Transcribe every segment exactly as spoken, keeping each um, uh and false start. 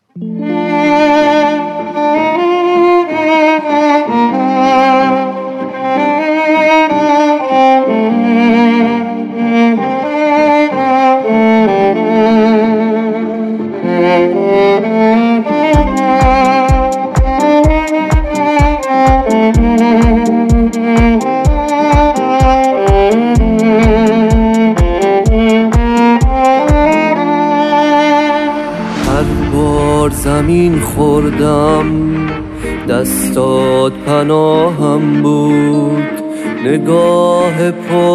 زمین خوردم دستات پناهم بود، نگاه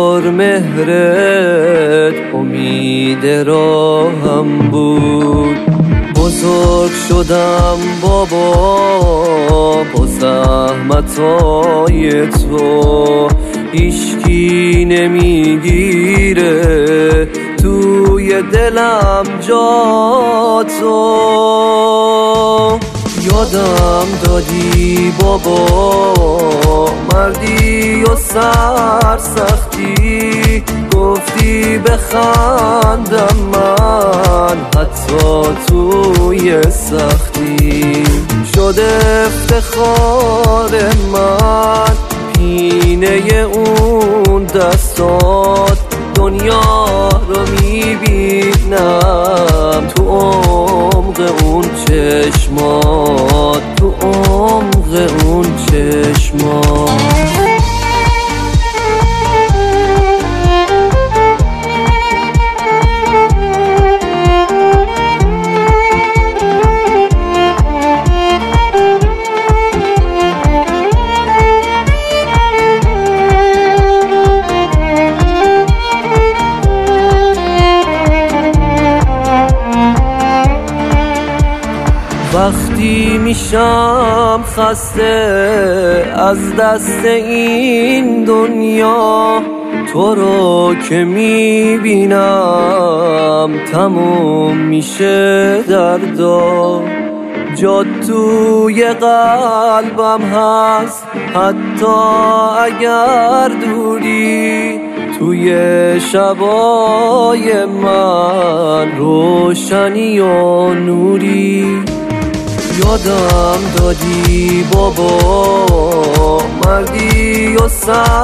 پرمهرت امید راهم بود. بزرگ شدم بابا با زحمتای تو، هیچکی نمیگیره توی دلم جا تو. یادم دادی بابا مردی و سرسختی، گفتی بخندم من حتی توی سختی. شد افتخار من پینه اون دستات، دنیا رو میبینم تو عمق اون چشمات، تو عمق اون چشمات. وقتی میشم خسته از دست این دنیا، تو رو که میبینم تموم میشه دردا. جات توی قلبم هست حتی اگر دوری، توی شبای من روشنی و نوری. یادم دادی بابا مردی و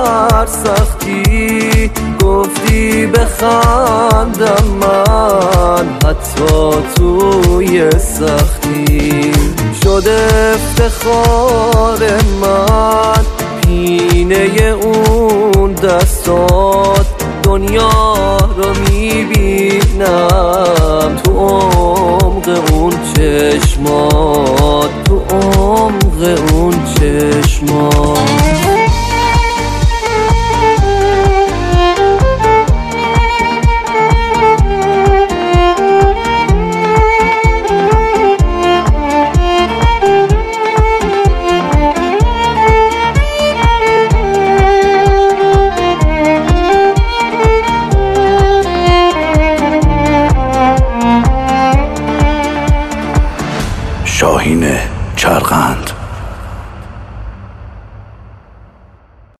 سرسختی، گفتی بخندم من حتی توی سختی. شد افتخار من پینه اون دستات، دنیا رو میبینم تو عمق اون چشمات، تو عمق اون چشمات. شاهین چرغند.